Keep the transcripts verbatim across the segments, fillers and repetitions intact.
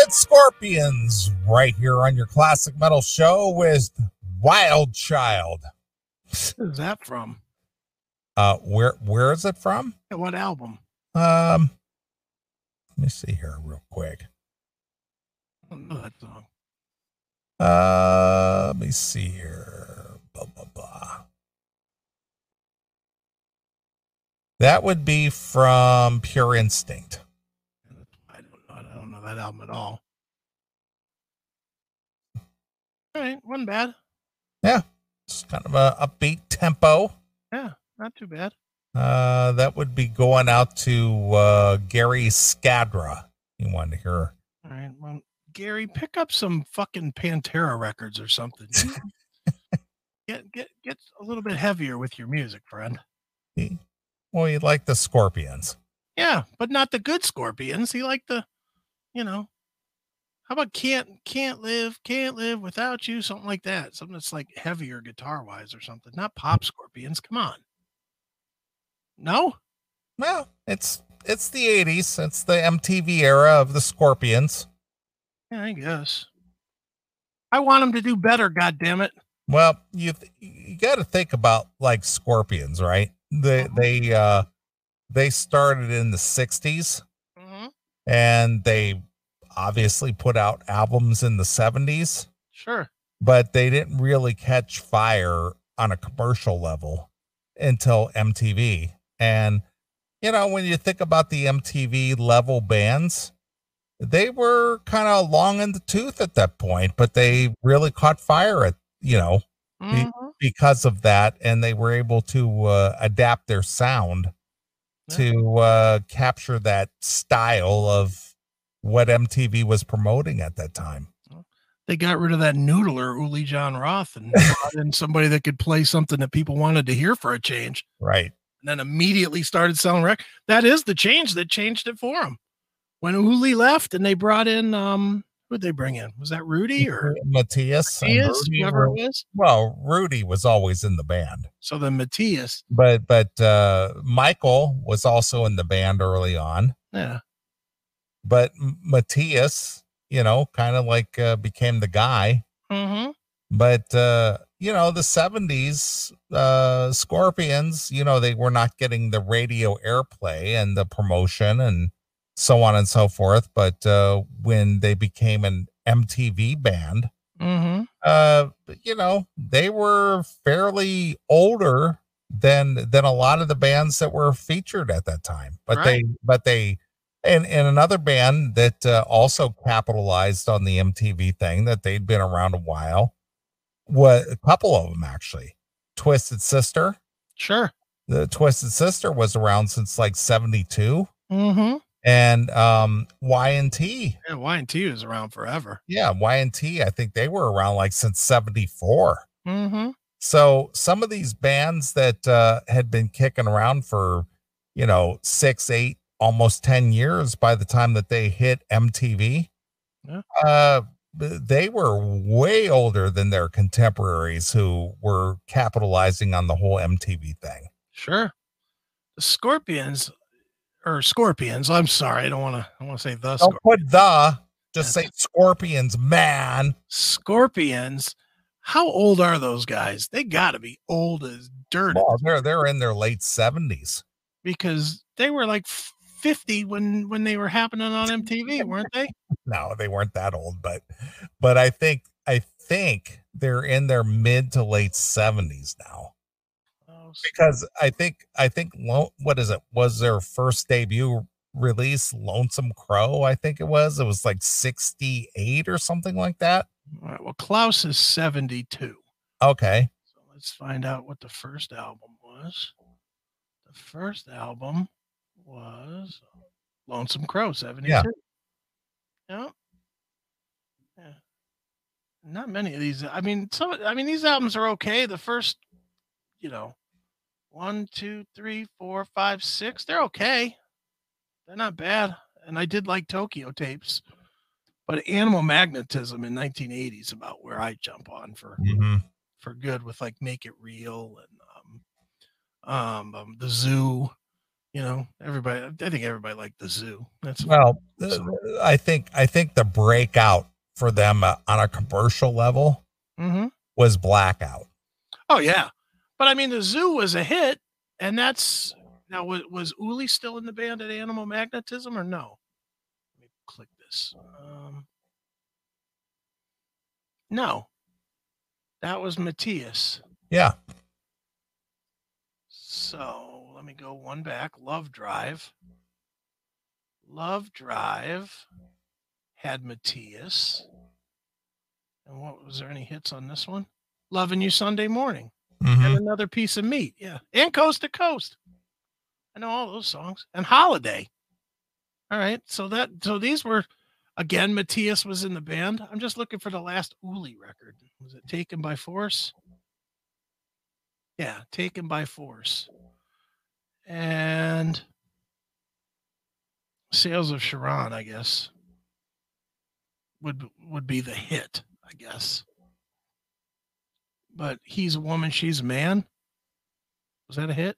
Red Scorpions right here on your classic metal show with Wild Child. Where's that from? Uh, where where is it from? Yeah, what album? Um, let me see here real quick. I don't know that song. Uh, let me see here. Blah, blah, blah. That would be from Pure Instinct. I don't know. I don't know that album at all. All right, wasn't bad. Yeah, it's kind of a upbeat tempo. Yeah, not too bad. Uh, that would be going out to uh, Gary Skadra. You want to hear? All right, well, Gary, pick up some fucking Pantera records or something. get get get a little bit heavier with your music, friend. He, well, you like the Scorpions. Yeah, but not the good Scorpions. He liked the, you know, how about can't can't live can't live without you, something like that. Something that's like heavier guitar wise or something. Not pop Scorpions. Come on. No. Well, it's it's the eighties. It's the M T V era of the Scorpions. Yeah, I guess. I want him to do better. God damn it. Well, you th- you got to think about like Scorpions, right? They Mhm. they uh they started in the sixties, Mm-hmm. and they obviously put out albums in the seventies, Sure. but they didn't really catch fire on a commercial level until M T V. And you know, when you think about the M T V level bands, they were kind of long in the tooth at that point, but they really caught fire at, you know, be, Mm-hmm. because of that. And they were able to uh, adapt their sound Yeah. to uh, capture that style of what M T V was promoting at that time. They got rid of that noodler, Uli John Roth, and brought in somebody that could play something that people wanted to hear for a change. Right. And then immediately started selling records. That is the change that changed it for him. When Uli left and they brought in, um, who'd they bring in? Was that Rudy or Matthias? and Matthias, Rudy whoever it were- was? Well, Rudy was always in the band, So then Matthias, but but uh, Michael was also in the band early on. yeah, But M- Matthias, you know, kind of like uh, became the guy. mm-hmm. But uh, you know, the seventies uh, Scorpions, you know, they were not getting the radio airplay and the promotion and so on and so forth. But uh, when they became an M T V band, Mm-hmm. uh, you know, they were fairly older than than a lot of the bands that were featured at that time. But Right. they, but they, and and another band that uh, also capitalized on the M T V thing, that they'd been around a while. What a couple of them actually. Twisted Sister. Sure. The Twisted Sister was around since like seventy-two, Mm-hmm. and um, Y and T. Yeah, Y and T was around forever. Yeah, Y and T. I think they were around like since seventy-four. Mm-hmm. So some of these bands that uh, had been kicking around for, you know, six, eight, almost ten years by the time that they hit M T V, Yeah. uh, they were way older than their contemporaries who were capitalizing on the whole M T V thing. Sure. The Scorpions or Scorpions. I'm sorry. I don't want to, I want to say the Don't Scorpions. put the, just That's- say Scorpions, man. Scorpions. How old are those guys? They got to be old as dirt Well, they're, they're in their late seventies. because they were like fifty when when they were happening on M T V, weren't they? No, they weren't that old, but but I think I think they're in their mid to late seventies now, Oh, because I think I think Lo- what is it was their first debut release, Lonesome Crow. I think it was it was like sixty-eight or something like that. all right. Well, Klaus is seventy-two. Okay, So let's find out what the first album was. The first album was Lonesome Crow, seventy-two. Yeah. Yeah. Yeah. Not many of these. I mean, some. I mean, these albums are okay. The first, you know, one, two, three, four, five, six. They're okay. They're not bad. And I did like Tokyo Tapes, but Animal Magnetism in nineteen eighty is about where I jump on for Mhm. for good with like Make It Real and um, um, um the Zoo. You know, everybody. I think everybody liked the Zoo. That's Well, so. uh, I think I think the breakout for them uh, on a commercial level Mm-hmm. was Blackout. Oh yeah, but I mean, the Zoo was a hit, and that's now was was Uli still in the band at Animal Magnetism or no? Let me click this. Um, no, that was Matthias. Yeah. So let me go one back. Love Drive. Love Drive had Matthias. And what was there any hits on this one? Loving You Sunday Morning. Mm-hmm. And Another Piece of Meat. Yeah. And Coast to Coast. I know all those songs. And Holiday. All right. So that so these were again, Matthias was in the band. I'm just looking for the last Uli record. Was it Taken by Force? Yeah, Taken by Force. And Sales of Sharon, I guess, would would be the hit, I guess. But He's a Woman, She's a Man. Was that a hit?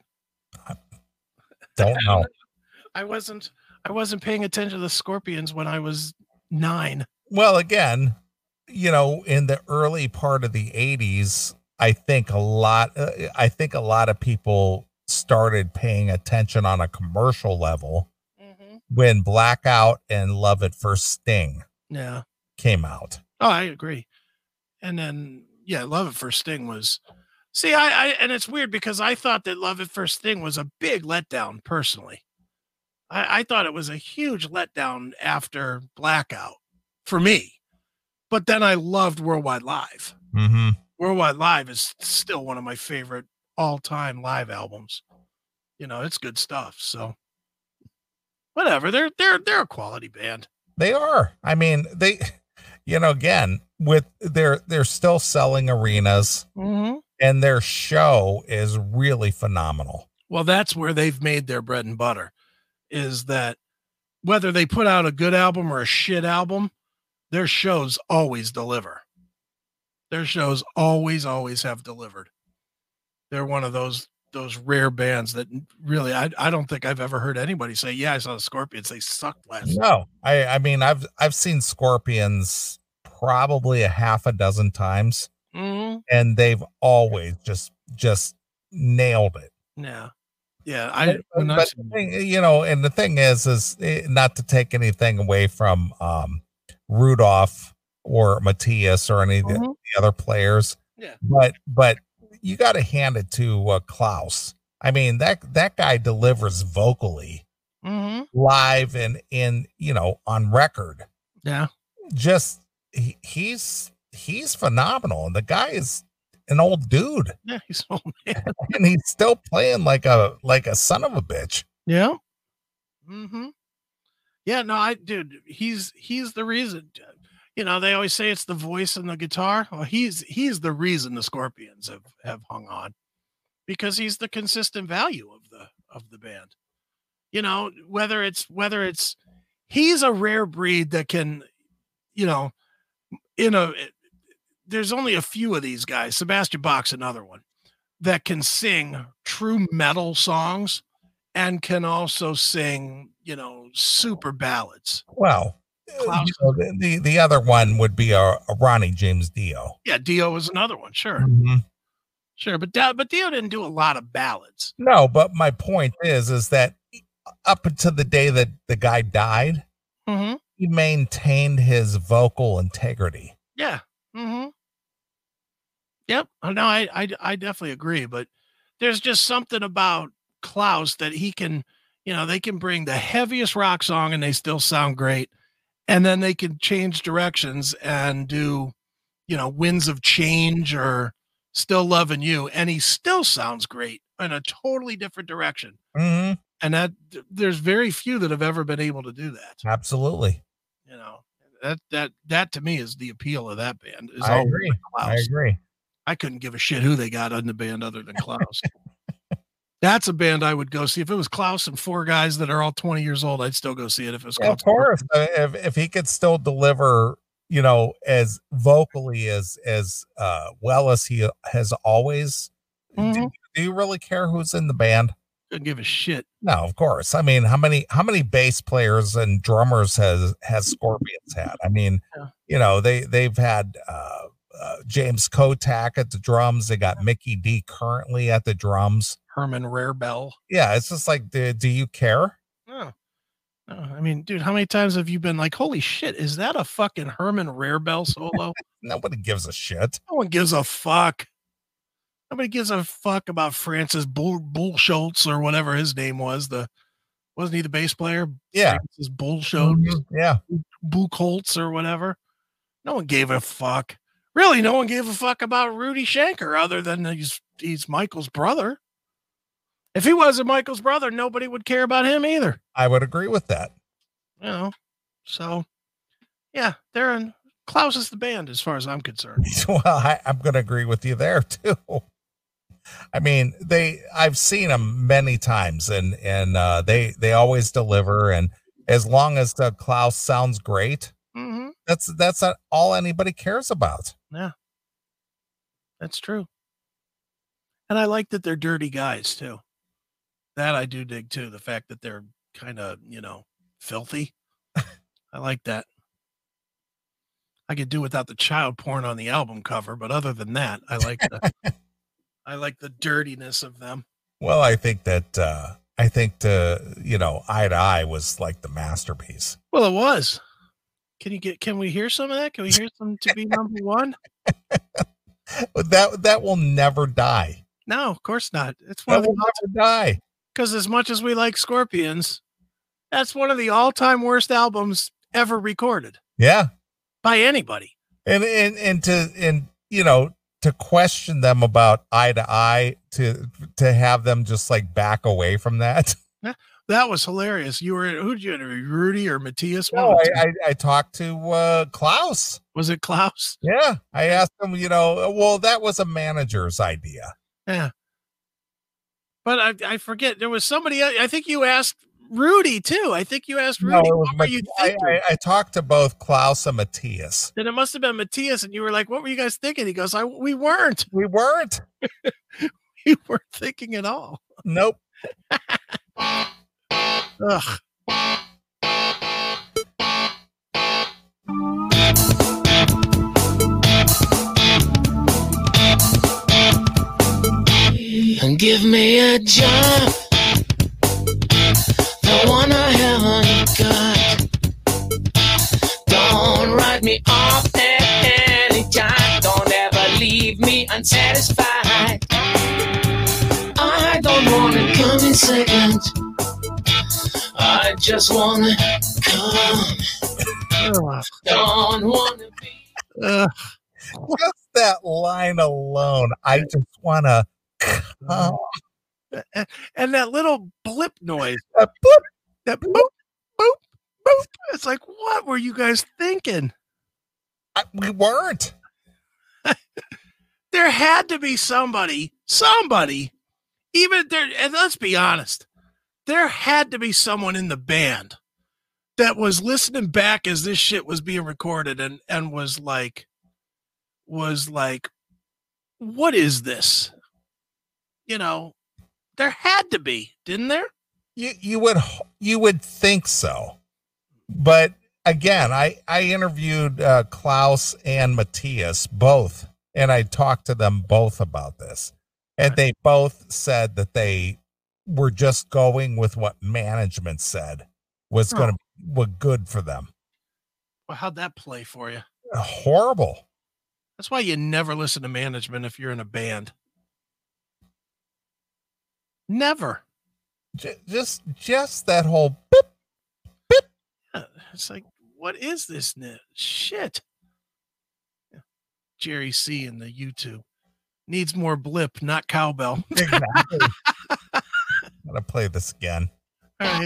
Don't know. I wasn't I wasn't paying attention to the Scorpions when I was nine. Well, again, you know, in the early part of the eighties, I think a lot uh, I think a lot of people started paying attention on a commercial level mm-hmm. when Blackout and Love at First Sting yeah. came out. Oh, I agree. And then yeah, Love at First Sting was see, I, I and it's weird because I thought that Love at First Sting was a big letdown personally. I, I thought it was a huge letdown after Blackout for me. But then I loved Worldwide Live. Mm-hmm. Worldwide Live is still one of my favorite all-time live albums. You know, it's good stuff. So whatever. They're they're they're a quality band. They are. I mean, they you know, again, with they're they're still selling arenas mm-hmm. and their show is really phenomenal. Well, that's where they've made their bread and butter, is that whether they put out a good album or a shit album, their shows always deliver. Their shows always, always have delivered. They're one of those those rare bands that really, I, I don't think I've ever heard anybody say, yeah, I saw the Scorpions. They sucked last night. No, I, I mean, I've, I've seen Scorpions probably a half a dozen times mm-hmm. and they've always just, just nailed it. Yeah. Yeah. I, but, but the thing, you know, and the thing is, is not to take anything away from um, Rudolph or Matthias or any of the, mm-hmm. the other players. Yeah. But, but you got to hand it to uh, Klaus. I mean, that, that guy delivers vocally mm-hmm. live and in, you know, on record. Yeah. Just, he, he's, he's phenomenal. And the guy is an old dude. Yeah. He's old man. And he's still playing like a, like a son of a bitch. Yeah. Mm-hmm. Yeah. No, I, dude, he's, he's the reason. You know, they always say it's the voice and the guitar. Well, he's he's the reason the Scorpions have, have hung on, because he's the consistent value of the of the band. You know, whether it's whether it's he's a rare breed that can, you know, in a there's only a few of these guys. Sebastian Bach's another one that can sing true metal songs and can also sing, you know, super ballads. Wow. Klaus. You know, the, the the other one would be a, a Ronnie James Dio. Yeah, Dio was another one, sure, mm-hmm. sure. But but Dio didn't do a lot of ballads. No, but my point is, is that up until the day that the guy died, mm-hmm. he maintained his vocal integrity. Yeah. Mm-hmm. Yep. No, I, I I definitely agree. But there's just something about Klaus that he can, you know, they can bring the heaviest rock song and they still sound great. And then they can change directions and do, you know, Winds of Change or Still Loving You. And he still sounds great in a totally different direction. Mm-hmm. And that there's very few that have ever been able to do that. Absolutely. You know, that, that, that to me is the appeal of that band. Is I agree. I agree. I couldn't give a shit who they got in the band other than Klaus. That's a band I would go see. If it was Klaus and four guys that are all twenty years old, I'd still go see it. If it was, yeah, of course, uh, if if he could still deliver, you know, as vocally as as uh, well as he has always. Mm-hmm. Do, do you really care who's in the band? Don't give a shit. No, of course. I mean, how many how many bass players and drummers has has Scorpions had? I mean, Yeah. you know, they they've had uh, uh, James Kotak at the drums. They got Mickey D currently at the drums. Herman Rarebell. Yeah, it's just like, do, do you care? No. no. I mean, dude, how many times have you been like, holy shit, is that a fucking Herman Rarebell solo? Nobody gives a shit. No one gives a fuck. Nobody gives a fuck about Francis Bull Bullschultz or whatever his name was. The wasn't he the bass player? Yeah. Francis Bullschultz. Mm-hmm. Yeah. Buchholz or whatever. No one gave a fuck. Really, no one gave a fuck about Rudy Schenker other than he's he's Michael's brother. If he wasn't Michael's brother, nobody would care about him either. I would agree with that. You know, so yeah, they're in Klaus is the band as far as I'm concerned. Well, I, I'm going to agree with you there too. I mean, they I've seen them many times, and and uh, they they always deliver. And as long as the Klaus sounds great, mm-hmm. that's that's not all anybody cares about. Yeah, that's true. And I like that they're dirty guys too. That I do dig too. The fact that they're kind of, you know, filthy. I like that. I could do without the child porn on the album cover, but other than that, I like the I like the dirtiness of them. Well, I think that uh I think the you know, Eye to Eye was like the masterpiece. Well, it was. Can you get can we hear some of that? Can we hear some To Be Number One? that that will never die. No, of course not. It's one that of the will never die. Because as much as we like Scorpions, that's one of the all-time worst albums ever recorded. Yeah. By anybody. And and and to and you know, to question them about Eye to Eye, to to have them just like back away from that. Yeah, that was hilarious. You were who did you interview, Rudy or Matthias? No, I, I I talked to uh Klaus. Was it Klaus? Yeah. I asked him, you know, well, that was a manager's idea. Yeah. But I I forget. There was somebody, I think you asked Rudy too. I think you asked Rudy. No, what were you I, I, I talked to both Klaus and Matthias. Then it must have been Matthias, and you were like, "What were you guys thinking?" He goes, "I we weren't. We weren't. We weren't thinking at all." Nope. Ugh. Give me a job, the one I haven't got. Don't write me off at any time. Don't ever leave me unsatisfied. I don't wanna come in second. I just wanna come. Don't wanna be. Uh, Just that line alone, I just wanna. Uh, and that little blip noise, Uh, boop. that boop, boop, boop. It's like, what were you guys thinking? I, we weren't. There had to be somebody, somebody, even there. And let's be honest, there had to be someone in the band that was listening back as this shit was being recorded and and was like, was like, what is this? You know, there had to be, didn't there? You you would you would think so, but again, I I interviewed uh, Klaus and Matthias both, and I talked to them both about this, and they both said that they were just going with what management said was Oh. going to was good for them. Well, how'd that play for you? Horrible. That's why you never listen to management if you're in a band. Never. J- just just that whole beep. Yeah, it's like, what is this n- shit? Yeah. Jerry C in the YouTube needs more blip, not cowbell. Exactly. Gotta play this again. All right.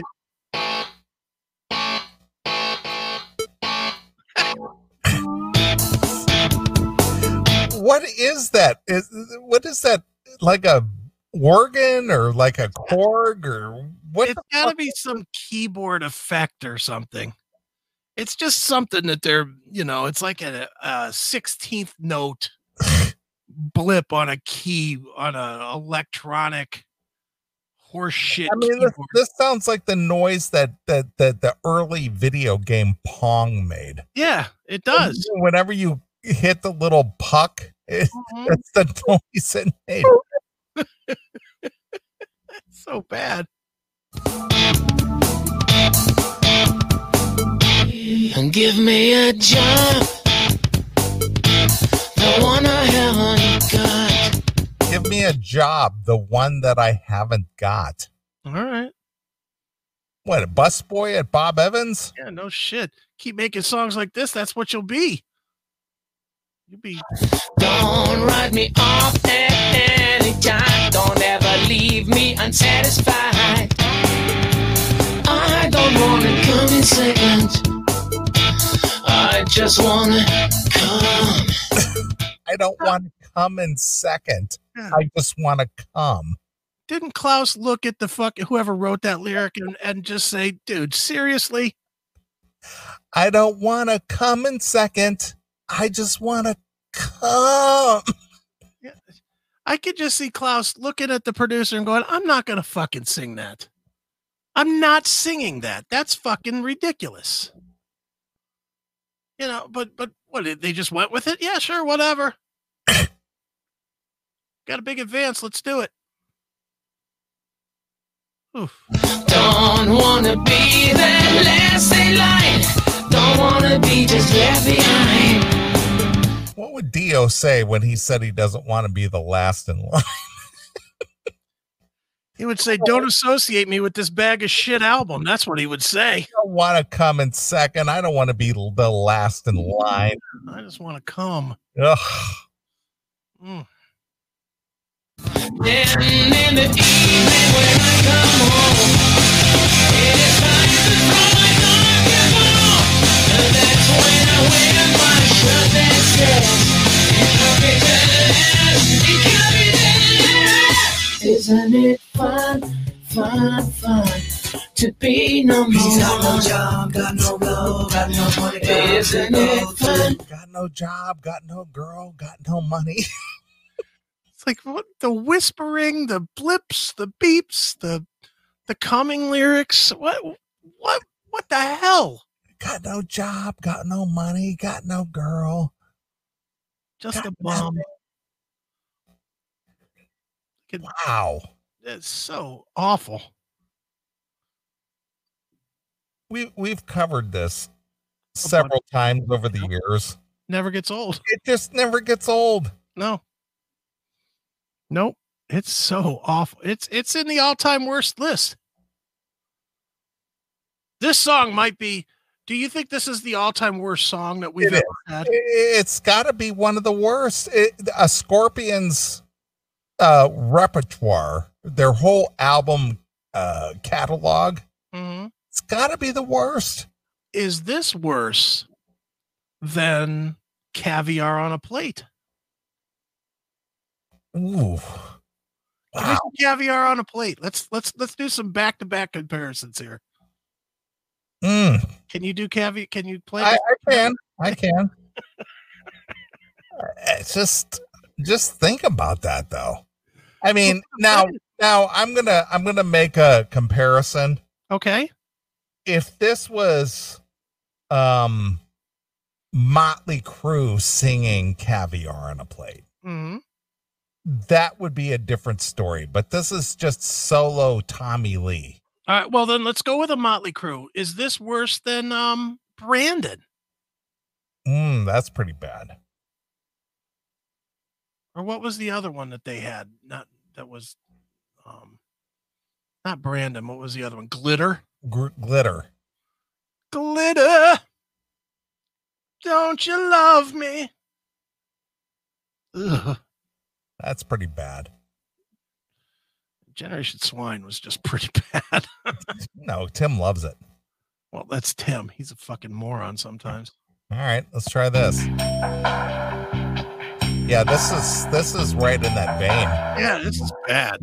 What is that? Is what is that? Like a organ or like a Korg or what? It's the got to fuck? be some keyboard effect or something. It's just something that they're, you know, it's like a, a sixteenth note blip on a key on a electronic horse shit. I mean, this, keyboard. this sounds like the noise that, that that the early video game Pong made. Yeah, it does. Whenever you hit the little puck, it, Mhm. it's the noise it made. It's so bad. And give me a job, the one I haven't got. Give me a job, the one that I haven't got. All right. What, a busboy at Bob Evans? Yeah, no shit. Keep making songs like this. That's what you'll be. You'll be. Don't write me off at any time. Don't ever leave me unsatisfied. I don't wanna come in second. I just wanna come. I don't want to come in second. Yeah. I just want to come. Didn't Klaus look at the fuck whoever wrote that lyric and, and just say, dude, seriously? I don't want to come in second. I just want to come. Yeah. I could just see Klaus looking at the producer and going, I'm not going to fucking sing that. I'm not singing that. That's fucking ridiculous. You know, but, but what, they just went with it? Yeah, sure, whatever. Got a big advance. Let's do it. Oof. Don't wanna be that last in line. Don't wanna be just left behind. What would Dio say when he said he doesn't want to be the last in line? He would say, don't associate me with this bag of shit album. That's what he would say. I don't want to come in second. I don't want to be the last in line. I just want to come. Ugh. Mm. Then in the evening when I come home, it is time to throw my dark on. And that's when I wear my shirt that says, isn't it fun, fun, fun to be number one? Got no job, got no girl, got no money. Isn't it fun? Got no job, got no girl, got no money. It's like what the whispering, the blips, the beeps, the the coming lyrics. What what what the hell? Got no job, got no money, got no girl. Just Got a bomb. Wow. It's so awful. We we've covered this several times over the years. Never gets old. It just never gets old. No. Nope. It's so awful. It's it's in the all-time worst list. This song might be. Do you think this is the all-time worst song that we've It ever had? It's got to be one of the worst. It, a Scorpions uh, repertoire, their whole album uh, catalog, Mm-hmm. it's got to be the worst. Is this worse than Caviar on a Plate? Ooh, Give me wow. some Caviar on a Plate. Let's let's let's do some back-to-back comparisons here. Mm. Can you do caviar? Can you play? I, this? I can, I can. It's just, just think about that, though. I mean, now, now I'm gonna, I'm gonna make a comparison. Okay. If this was, um, Motley Crue singing Caviar on a Plate, Mm-hmm. that would be a different story. But this is just solo Tommy Lee. All right. Well, then let's go with a Motley Crue. Is this worse than um Brandon? Mm, that's pretty bad. Or what was the other one that they had? Not that was um not Brandon. What was the other one? Glitter. Gr- glitter. Glitter. Don't you love me? Ugh. That's pretty bad. Generation Swine was just pretty bad. No, Tim loves it. Well, that's Tim. He's a fucking moron sometimes. All right, let's try this. Yeah, this is this is right in that vein. Yeah, this is bad.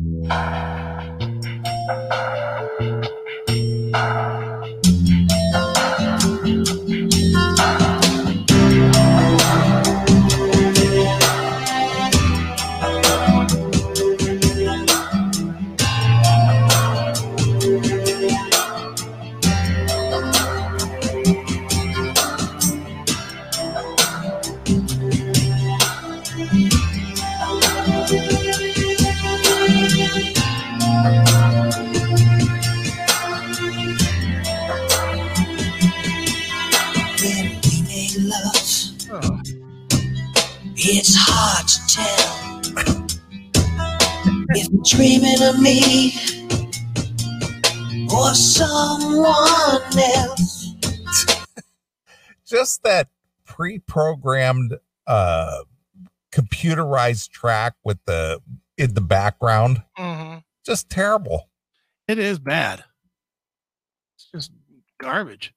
It's hard to tell if you're dreaming of me or someone else. Just that pre-programmed uh computerized track with the in the background. Mm-hmm. Just terrible. It is bad. It's just garbage.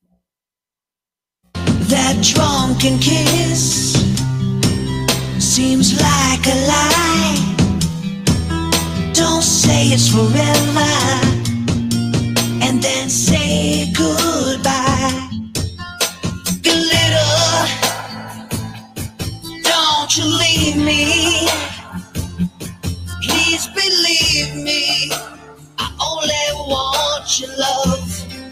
That drunken kiss seems like a lie. Don't say it's forever and then say goodbye. Glitter, don't you leave me. Please believe me. I only want your love.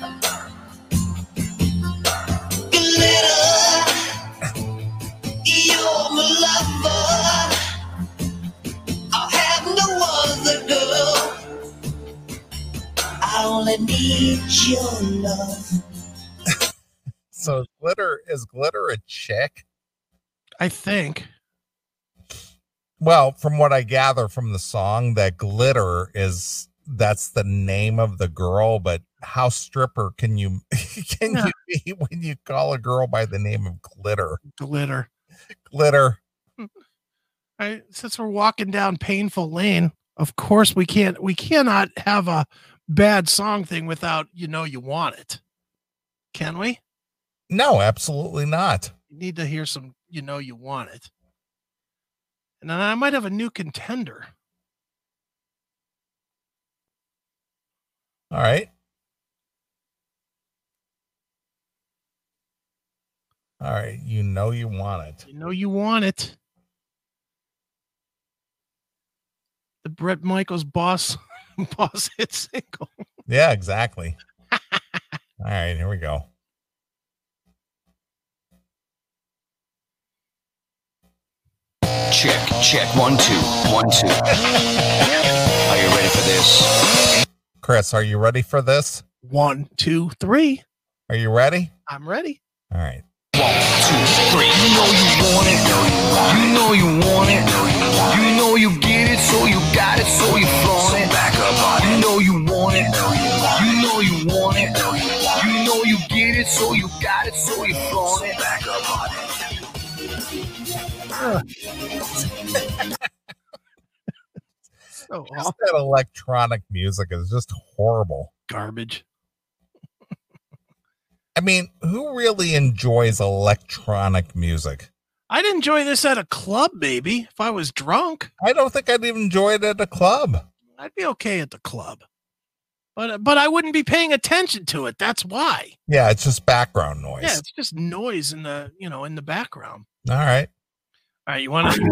Glitter, you're my lover. I'll have no other girl. I only need your love. So glitter is glitter a chick? I think. Well, from what I gather from the song, that glitter is that's the name of the girl, but how stripper can you can Yeah. you be when you call a girl by the name of glitter? Glitter. Glitter. I, since we're walking down painful lane, of course we can't we cannot have a bad song thing without you know you want it. Can we? No, absolutely not. You need to hear some you know you want it. And then I might have a new contender. All right. All right. You know you want it. You know you want it. The Bret Michaels boss boss hit single. Yeah, exactly. All right, here we go. Check, check, one, two, one, two. Are you ready for this? Chris, are you ready for this? One, two, three. Are you ready? I'm ready. All right. One, two, three. You know you want it. You know you want it. You know you get it, so you got it, so you flaunt it. Back up on it. You know you want it. You know you want it. You know you get it, so you got it, so you flaunt it. Back up on it. So Just that electronic music is just horrible. garbage. I mean, who really enjoys electronic music? I'd enjoy this at a club, maybe. If I was drunk, I don't think I'd even enjoy it at a club. I'd be okay at the club. But but I wouldn't be paying attention to it. That's why. Yeah, it's just background noise. Yeah, it's just noise in the you know in the background. All right. All right, you want to?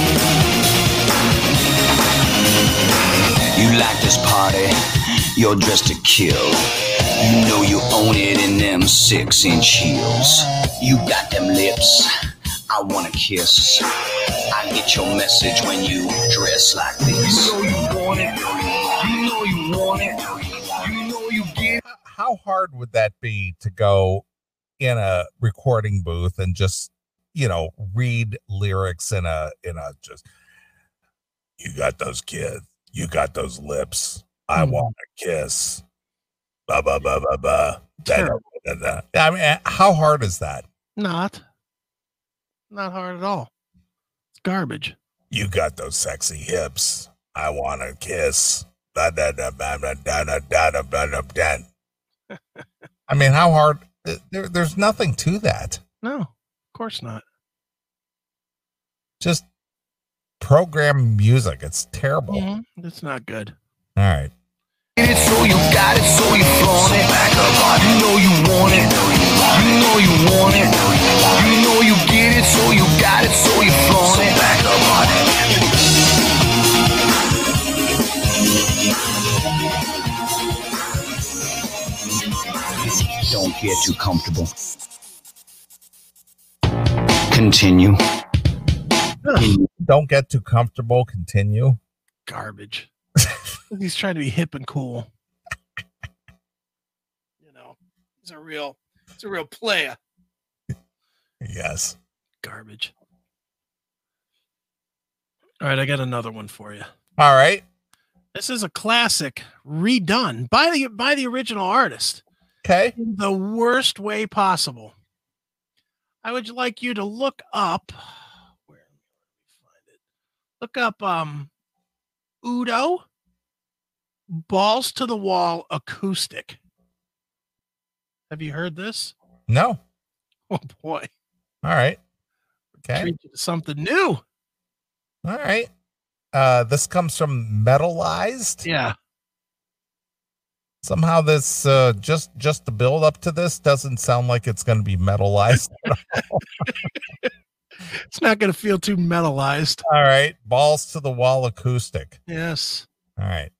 You like this party, you're dressed to kill. You know you own it in them six inch heels. You got them lips, I wanna kiss. I get your message when you dress like this. You know you want it, you know you want it, you know you get it. How hard would that be to go in a recording booth and just, you know, read lyrics in a in a just you got those kids, you got those lips, I Hmm. want a kiss. Ba ba ba ba ba. Da, da, Terrible. da, da. I mean, how hard is that? Not. Not hard at all. It's garbage. You got those sexy hips. I want a kiss. Da, da, da, ba, ba, da, da, da, da, da, da, da. I mean, how hard? There, there's nothing to that. No, of course not. Just program music. It's terrible. Mhm. It's not good. All right. Get it, so you got it, so you flaunt it. Back up on it. You know you want it. You know you want it. You know you get it, so you got it, so you flaunt it. Back up on it. Don't get too comfortable. Continue. Don't get too comfortable. Continue. Garbage. He's trying to be hip and cool. You know, he's a real, he's a real player. Yes. Garbage. All right, I got another one for you. All right. This is a classic redone by the by the original artist Okay. in the worst way possible. I would like you to look up where let me find it. Look up um Udo Balls to the Wall acoustic. Have you heard this? No. Oh boy. All right. Okay. Treat you to something new. All right. Uh, this comes from Metalized. Yeah. Somehow this uh just just the build up to this doesn't sound like it's going to be metalized. It's not going to feel too metalized. All right. Balls to the Wall acoustic. Yes. All right.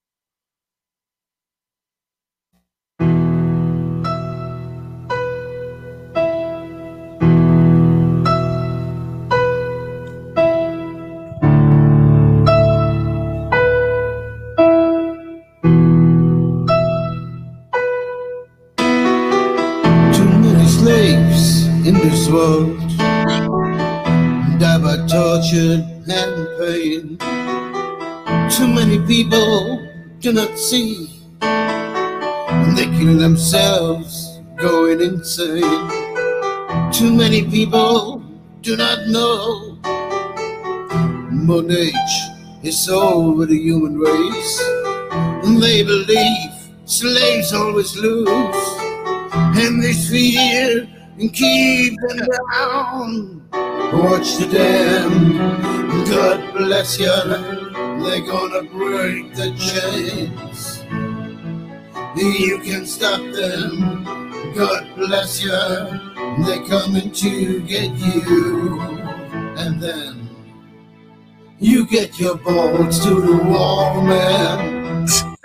Too many slaves in this world die by torture and pain. Too many people do not see, and they kill themselves going insane. Too many people do not know modern age is over the human race, and they believe slaves always lose, and they fear and keep them down. Watch the dam, God bless you, they're gonna break the chains. You can stop them, God bless you, they're coming to get you. And then you get your balls to the wall, man.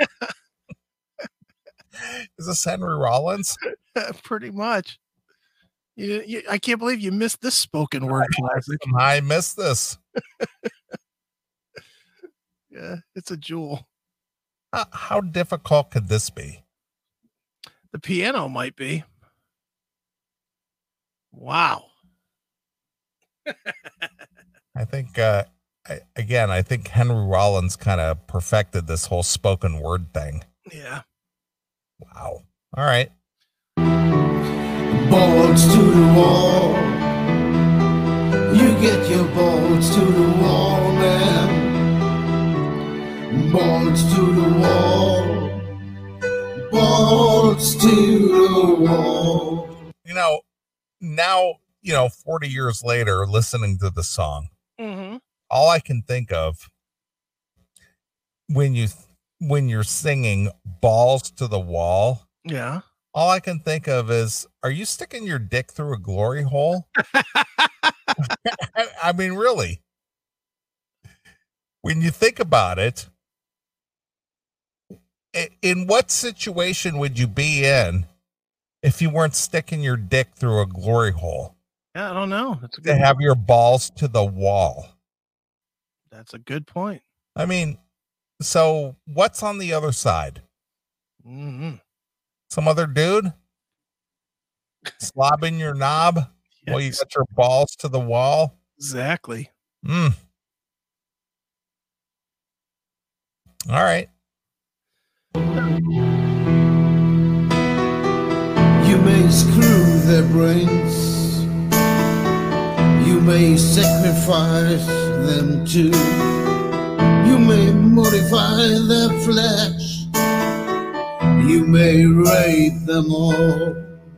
Is this Henry Rollins? Pretty much. You, you, I can't believe you missed this spoken word classic. I missed this. Yeah, it's a jewel. Uh, how difficult could this be? The piano might be. Wow. I think, uh, I, again, I think Henry Rollins kind of perfected this whole spoken word thing. Yeah. Wow. All right. Balls to the wall. You get your balls to the wall, man. Balls to the wall. Balls to the wall. You know, now, you know, forty years later, listening to the song, Mm-hmm. all I can think of when you, when you're singing balls to the wall, Yeah. all I can think of is, are you sticking your dick through a glory hole? I, I mean, really, when you think about it, i- in what situation would you be in if you weren't sticking your dick through a glory hole Yeah, I don't know. That's a to good. have your balls to the wall? That's a good point. I mean, so what's on the other side? Mm-hmm. Some other dude slobbing your knob while you Yes, got your balls to the wall? exactly. Mm. All right. You may screw their brains. You may sacrifice them too. You may modify their flesh. You may rape them all.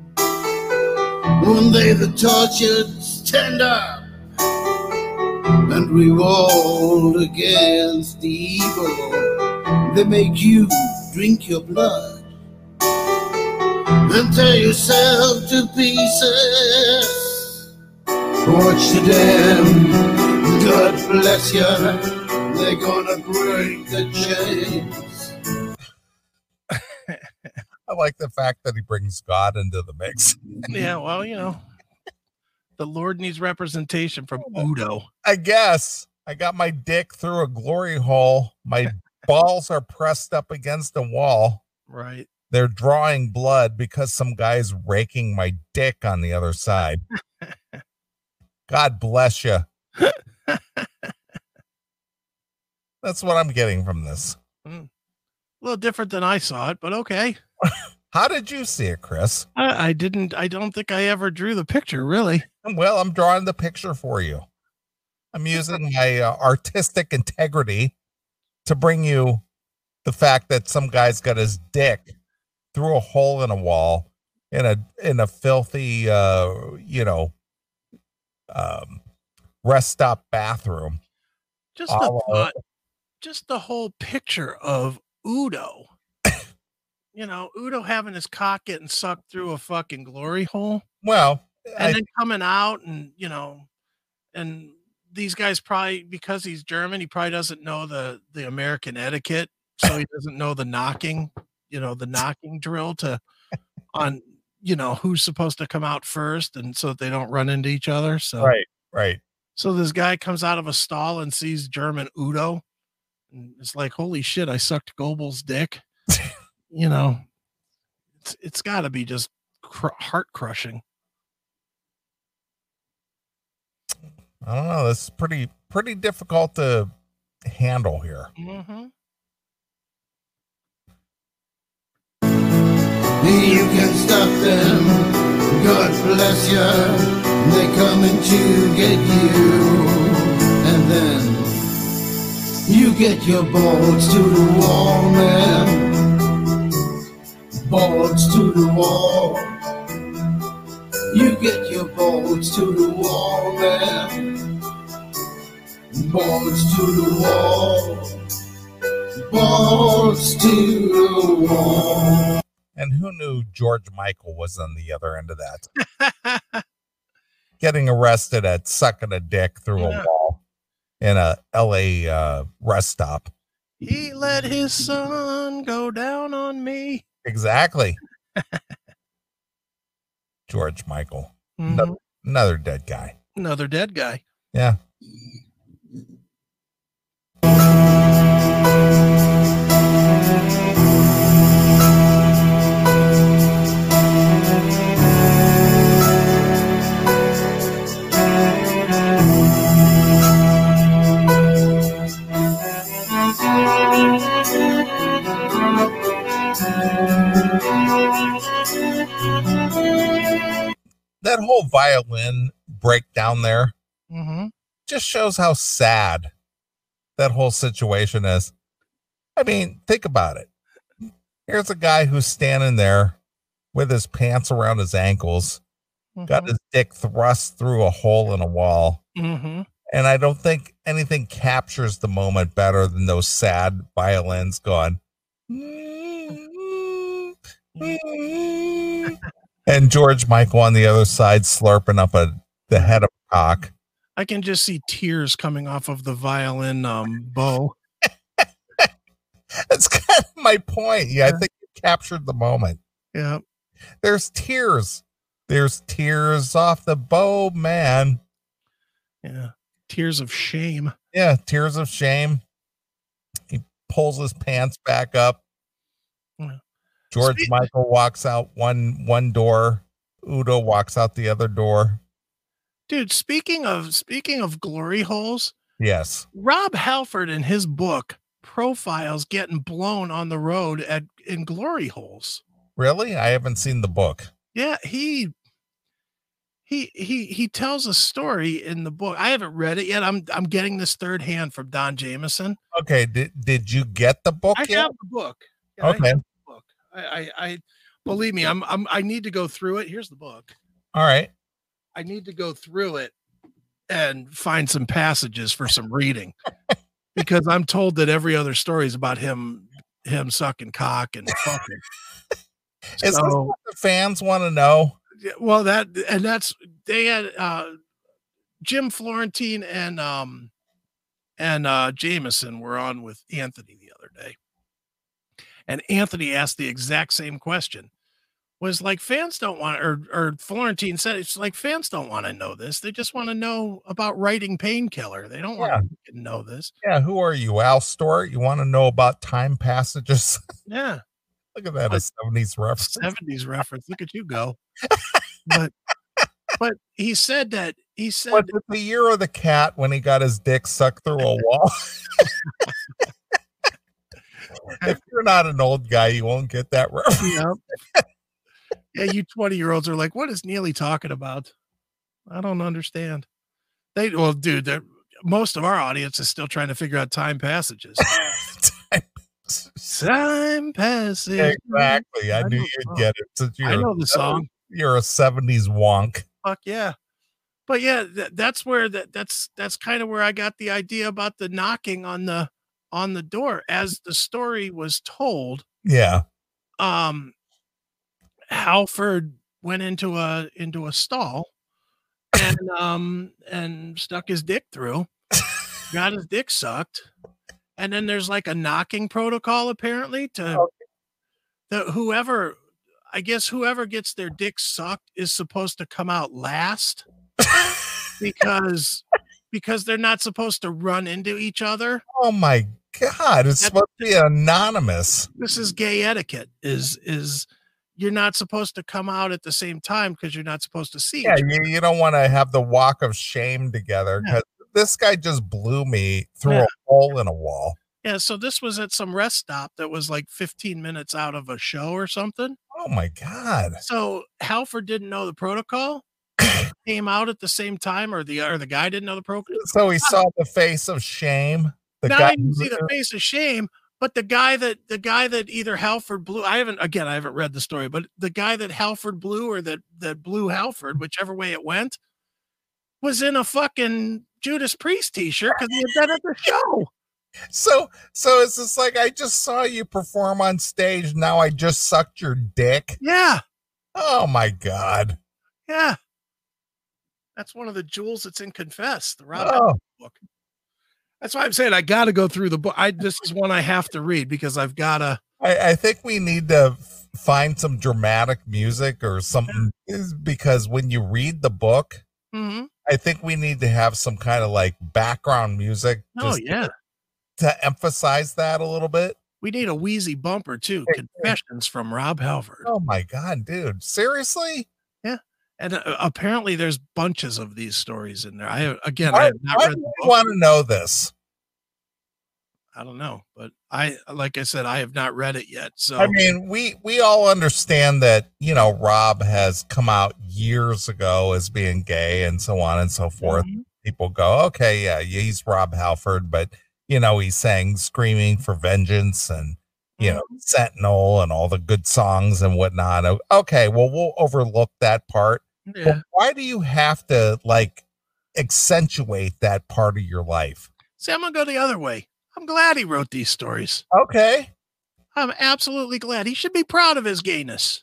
One day the tortured stand up and revolt against the evil. They make you drink your blood and tear yourself to pieces. Watch the dam, God bless you, they're gonna break the chains. I like the fact that he brings God into the mix. Yeah, well, you know, the Lord needs representation from Udo. I guess I got my dick through a glory hole. My balls are pressed up against a wall. Right. They're drawing blood because some guy's raking my dick on the other side. God bless you. That's what I'm getting from this. Mm. A little different than I saw it, but okay. How did you see it, Chris? I, I didn't. I don't think I ever drew the picture, really. Well, I'm drawing the picture for you. I'm using my uh, artistic integrity to bring you the fact that some guy's got his dick through a hole in a wall in a in a filthy, uh, you know, um, rest stop bathroom. Just the All thought, just the whole picture of Udo. You know, Udo having his cock getting sucked through a fucking glory hole, Well, and I, then coming out, and you know, and these guys probably, because he's German, he probably doesn't know the the American etiquette, so he doesn't know the knocking, you know, the knocking drill to on, you know, who's supposed to come out first, and so that they don't run into each other. So right, right. So this guy comes out of a stall and sees German Udo, and it's like, holy shit, I sucked Goebbels' dick. You know, it's it's got to be just cr- heart crushing. I don't know. This is pretty pretty difficult to handle here. Mm-hmm. You can stop them, God bless you. They coming to get you, and then you get your balls to the wall, man. Balls to the wall. You get your balls to the wall, man. Balls to the wall. Balls to the wall. And who knew George Michael was on the other end of that? Getting arrested at sucking a dick through Yeah. a wall in a L A uh, rest stop. He let his son go down on me. Exactly. George Michael. Mhm. Another, another dead guy. Another dead guy. Yeah. That whole violin breakdown there Mm-hmm. just shows how sad that whole situation is. I mean, think about it. Here's a guy who's standing there with his pants around his ankles, got his dick thrust through a hole in a wall. Mm-hmm. And I don't think anything captures the moment better than those sad violins going. And George Michael on the other side slurping up a the head of a cock. I can just see tears coming off of the violin um, bow. That's kind of my point. Yeah, I think you captured the moment. Yeah. There's tears. There's tears off the bow, man. Yeah. Tears of shame. Yeah, tears of shame. He pulls his pants back up. Yeah. George Speak- Michael walks out one one door. Udo walks out the other door. Dude, speaking of speaking of glory holes, Yes. Rob Halford in his book profiles getting blown on the road at in glory holes. Really? I haven't seen the book. Yeah, he he he he tells a story in the book. I haven't read it yet. I'm I'm getting this third hand from Don Jameson. Okay. Did did you get the book I yet? have the book. Yeah, I have Okay. the book. I, I I believe me, I'm I'm I need to go through it. Here's the book. All right. I need to go through it and find some passages for some reading because I'm told that every other story is about him him sucking cock and fucking. Is this So, what the fans want to know? yeah, well, that and that's they had uh, Jim Florentine and um and uh, Jameson were on with Anthony the other day, and Anthony asked the exact same question. Was like fans don't want, or or Florentine said it's like fans don't want to know this. They just want to know about writing Painkiller. They don't Yeah. want to know this. Yeah. Who are you, Al Stewart? You want to know about time passages? Yeah, Look at that, a seventies reference. seventies reference. Look at you go. But but he said that he said, Was it the year of the cat when he got his dick sucked through a wall? If you're not an old guy, you won't get that reference. Yep. Yeah, you twenty year olds are like, what is Neely talking about? I don't understand. They, well, dude, they're, most of our audience is still trying to figure out time passages. Time passage. Exactly. I, I knew know you'd the get it. Since you're, I know the song. You're a seventies wonk. Fuck yeah. But yeah, th- that's where that that's that's kind of where I got the idea about the knocking on the on the door. As the story was told, Yeah. um Halford went into a into a stall and um and stuck his dick through, got his dick sucked, and then there's like a knocking protocol apparently to Okay. the whoever I guess whoever gets their dick sucked is supposed to come out last because because they're not supposed to run into each other. Oh my God. It's That's- supposed to be anonymous. This is gay etiquette. Is is you're not supposed to come out at the same time because you're not supposed to see. Yeah, each other. you, you don't want to have the walk of shame together Yeah. because this guy just blew me through Yeah. a hole in a wall. Yeah, so this was at some rest stop that was like fifteen minutes out of a show or something. Oh my God. So Halford didn't know the protocol, came out at the same time, or the or the guy didn't know the protocol. So he saw the face of shame. The Now guy I didn't see the face of shame, but the guy that the guy that either Halford blew, I haven't again, I haven't read the story, but the guy that Halford blew or that that blew Halford, whichever way it went, was in a fucking Judas Priest t-shirt because he had been at the show. So so it's just like I just saw you perform on stage. Now I just sucked your dick. Yeah, Oh my God. yeah. That's one of the jewels that's in Confess, the Rob Oh. Halford book. That's why I'm saying I got to go through the book. I this is one I have to read because I've got to. I, I think we need to f- find some dramatic music or something is because when you read the book, Mm-hmm. I think we need to have some kind of like background music Oh just yeah, to emphasize that a little bit. we need a wheezy bumper too. Confessions from Rob Halford. Oh my God, dude. Seriously? And uh, apparently there's bunches of these stories in there. I again, I Why, have not why read do the you book. want to know this? I don't know, but I, like I said, I have not read it yet. So I mean, we we all understand that, you know, Rob has come out years ago as being gay and so on and so forth. Mhm. People go, okay, yeah, he's Rob Halford, but you know, he sang Screaming for Vengeance and you know, Sentinel and all the good songs and whatnot. O- Okay, well, we'll overlook that part. yeah. But why do you have to like accentuate that part of your life? See, I'm gonna go the other way. I'm glad he wrote these stories. Okay. I'm absolutely glad. He should be proud of his gayness.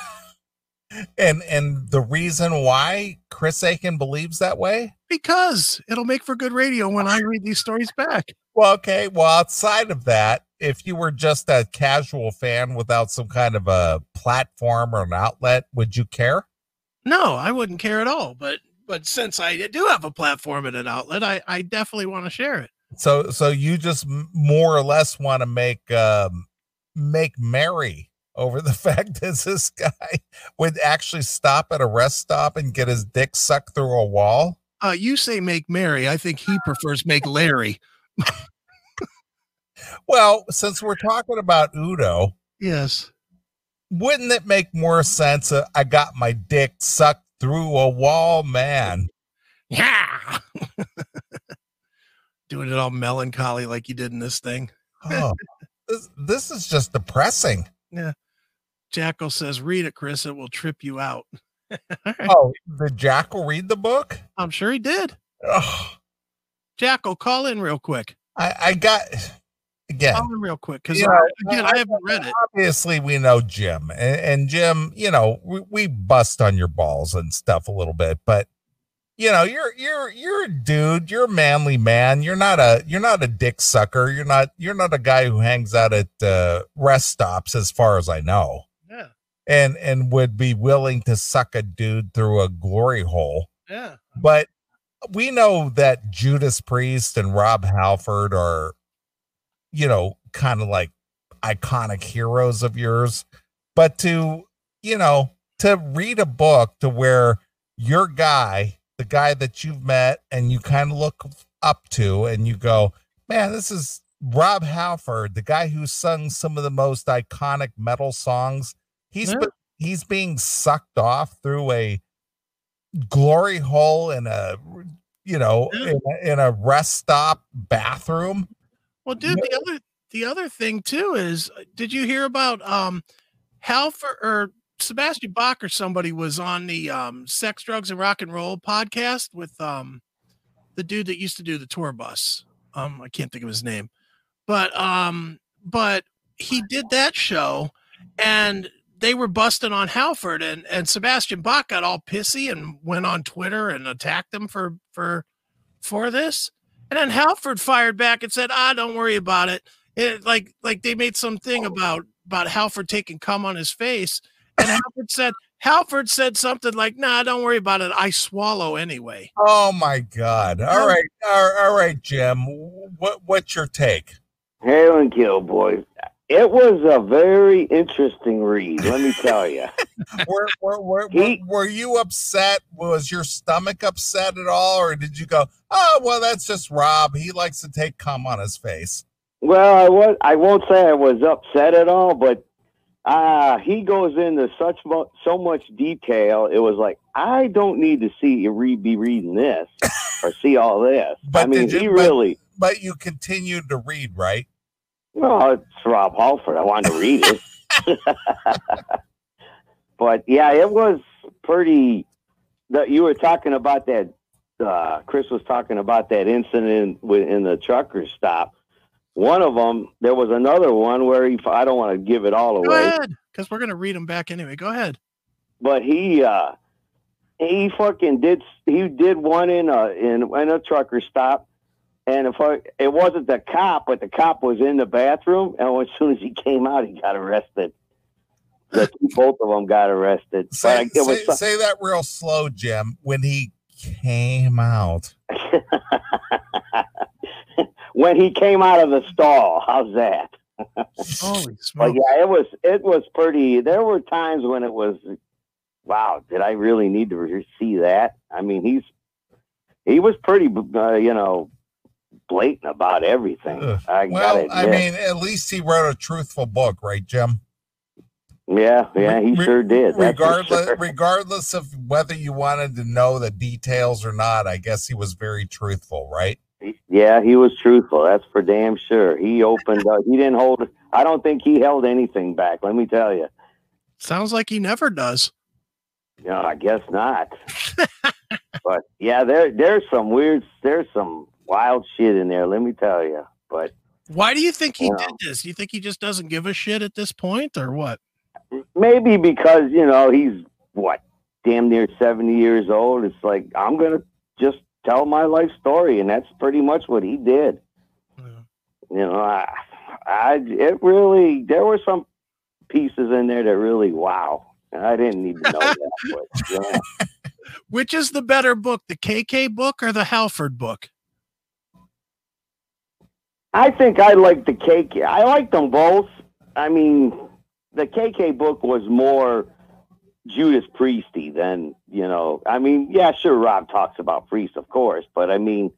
And and the reason why Chris Aiken believes that way? Because it'll make for good radio when I read these stories back. Well, okay. Well, outside of that, if you were just a casual fan without some kind of a platform or an outlet, would you care? No, I wouldn't care at all. But but since I do have a platform and an outlet, I, I definitely want to share it. So so you just m- more or less want to make um make merry over the fact that this guy would actually stop at a rest stop and get his dick sucked through a wall. Uh, you say make Mary. I think he prefers make Larry. Well, since we're talking about Udo, Yes. wouldn't it make more sense? Uh, I got my dick sucked through a wall, man. Yeah. Doing it all melancholy like you did in this thing. Oh, this, this is just depressing. Jackal says, read it, Chris. It will trip you out. All right. Oh, did Jackal read the book? I'm sure he did. Oh, Jackal, call in real quick. I, I got again. Call in real quick. Because You know, again, I haven't read it. Obviously, we know Jim, and, and Jim, you know, we, we bust on your balls and stuff a little bit, but you know, you're you're you're a dude, you're a manly man. You're not a you're not a dick sucker. You're not you're not a guy who hangs out at uh, rest stops, as far as I know, Yeah. and and would be willing to suck a dude through a glory hole. Yeah. But we know that Judas Priest and Rob Halford are, you know, kind of like iconic heroes of yours. But to, you know, to read a book to where your guy the guy that you've met and you kind of look up to and you go, man, this is Rob Halford, the guy who sung some of the most iconic metal songs. He's Yeah. been, he's being sucked off through a glory hole in a, you know, Yeah. in, a, in a rest stop bathroom. Well, dude, the other the other thing too is, did you hear about um Halford or Sebastian Bach or somebody was on the um Sex, Drugs, and Rock and Roll podcast with um the dude that used to do the tour bus. Um, I can't think of his name, but um, but he did that show, and they were busting on Halford, and and Sebastian Bach got all pissy and went on Twitter and attacked him for for for this. And then Halford fired back and said, "Ah, don't worry about it." It like like they made some thing about about Halford taking cum on his face, and Halford said Halford said something like, "Nah, don't worry about it. I swallow anyway." Oh my God. All right. All, all right, Jim. What what's your take? Hail and Kill, boys. It was a very interesting read, let me tell you. were, were, were, He- were, were you upset? Was your stomach upset at all? Or did you go, oh, well, that's just Rob. He likes to take cum on his face. Well, I was I won't say I was upset at all, but uh he goes into such mo- so much detail. It was like, I don't need to see you read be reading this or see all this. But I mean, did you- he but- really But you continued to read, right? well, it's Rob Halford. I wanted to read it. But yeah, it was pretty that you were talking about that uh Chris was talking about that incident with, in the trucker stop. One of them, there was another one where he, I don't want to give it all Go away, ahead, because we're gonna read them back anyway. Go ahead. but he, uh, he fucking did, he did one in a, in, in a trucker stop. And if I, it wasn't the cop, but the cop was in the bathroom. And as soon as he came out, he got arrested. The two, both of them got arrested. Say, but it was say, say that real slow, Jim. When he came out. when he came out of the stall. How's that? Holy But smoke! yeah, it was it was pretty. There were times when it was, wow, did I really need to re- see that? I mean, he's he was pretty, uh, you know, blatant about everything. Ugh. I Well, gotta I admit. mean, at least he wrote a truthful book, right, Jim? yeah, yeah, he Re- sure did. That's for Regardless, sure. regardless of whether you wanted to know the details or not, I guess he was very truthful, right? Yeah, he was truthful. That's for damn sure. He opened up. He didn't hold. I don't think he held anything back. Let me tell you. Sounds like he never does. No, I guess not. But yeah, there there's some weird, there's some wild shit in there. Let me tell you. But Why do you think he Yeah. did this? Do you think he just doesn't give a shit at this point, or what? maybe because you know he's what, damn near seventy years old. It's like I'm gonna just tell my life story, and that's pretty much what he did. Yeah. You know, I, I, it really, there were some pieces in there that really, wow. I didn't need to know that, but yeah. Which is the better book, the K K book or the Halford book? I think I like the K K. I like them both. I mean, the K K book was more Judas Priesty than, you know, I mean, yeah, sure, Rob talks about Priest, of course, but I mean,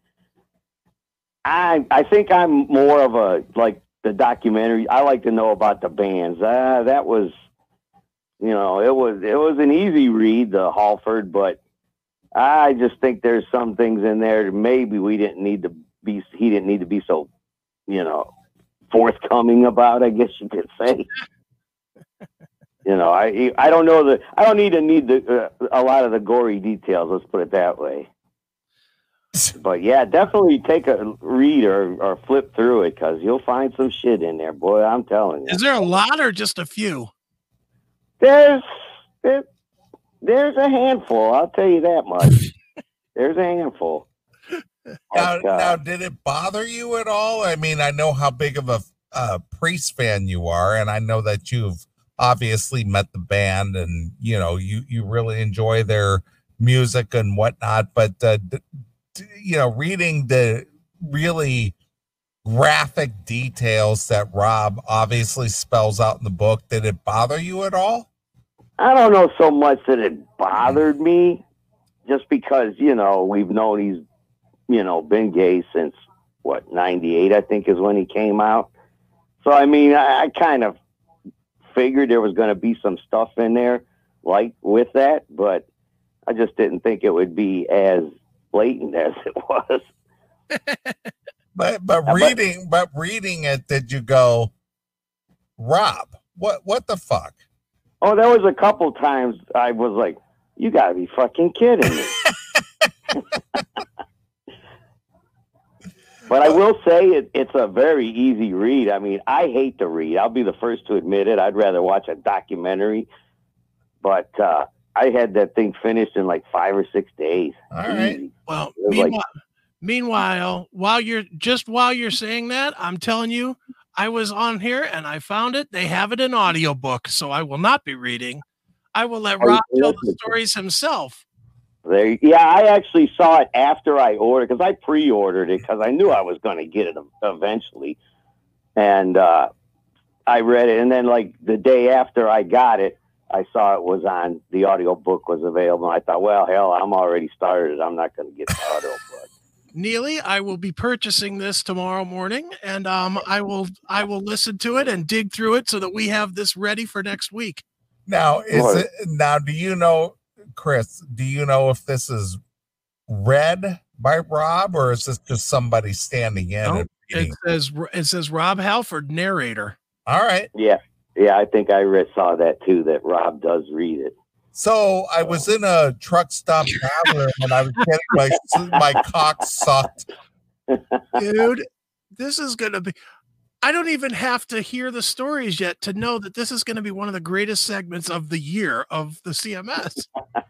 I I think I'm more of a, like, the documentary. I like to know about the bands. Uh, that was, you know, it was it was an easy read, the Halford, but I just think there's some things in there that maybe we didn't need to be, he didn't need to be so, you know, forthcoming about, I guess you could say. You know, I I don't know the I don't need to need the uh, a lot of the gory details. Let's put it that way. But yeah, definitely take a read or, or flip through it because you'll find some shit in there, boy. I'm telling you. Is there a lot or just a few? There's there, there's a handful. I'll tell you that much. There's a handful. Now, But, uh, now, did it bother you at all? I mean, I know how big of a uh, Priest fan you are, and I know that you've obviously met the band, and you know you you really enjoy their music and whatnot. But uh, d- d- you know, reading the really graphic details that Rob obviously spells out in the book, did it bother you at all? I don't know so much that it bothered me. just because, you know, we've known he's, you know, been gay since, what, ninety-eight, I think is when he came out. So, I mean, I, I kind of figured there was going to be some stuff in there like with that, but I just didn't think it would be as blatant as it was. But but reading but reading it, did you go, Rob, what what the fuck? Oh, there was a couple times I was like, you gotta be fucking kidding me. But I will say it, it's a very easy read. I mean, I hate to read. I'll be the first to admit it. I'd rather watch a documentary. But uh, I had that thing finished in like five or six days. All right. Easy. Well, was meanwhile, like- meanwhile, while you're just while you're saying that, I'm telling you, I was on here and I found it. They have it in audiobook, so I will not be reading. I will let Oh, Rob tell the listen. stories himself. There, yeah, I actually saw it after I ordered because I pre-ordered it because I knew I was going to get it eventually, and uh, I read it. And then, like the day after I got it, I saw it was on the audiobook was available. And I thought, well, hell, I'm already started. I'm not going to get the audiobook. Neely, I will be purchasing this tomorrow morning, and um, I will I will listen to it and dig through it so that we have this ready for next week. Now is Right. it now do you know, Chris, do you know if this is read by Rob or is this just somebody standing in No, and It reading? says it says Rob Halford, narrator. All right. Yeah, yeah, I think I read saw that too. That Rob does read it. So I was in a truck stop bathroom and I was getting my my cock sucked. Dude, this is gonna be. I don't even have to hear the stories yet to know that this is going to be one of the greatest segments of the year of the C M S.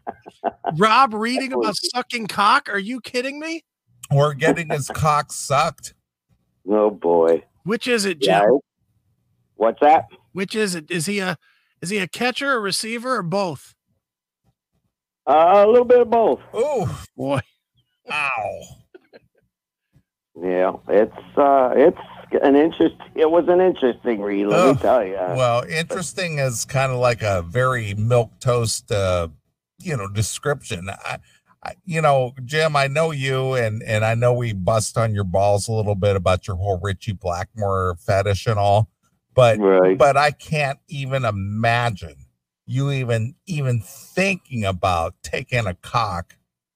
Rob reading about sucking cock? Are you kidding me? Or getting his cock sucked. Oh boy, Which is it, Jim? yeah. What's that? Which is it? Is he a is he a catcher, a receiver, or both? Uh, a little bit of both. Ooh, Boy, ow. Yeah, it's uh, it's an interest. It was an interesting read. Let Ugh. me tell you. Well, interesting is kind of like a very milk toast, uh, you know, description. I, I, you know, Jim, I know you, and and I know we bust on your balls a little bit about your whole Richie Blackmore fetish and all, but Right. but I can't even imagine you even even thinking about taking a cock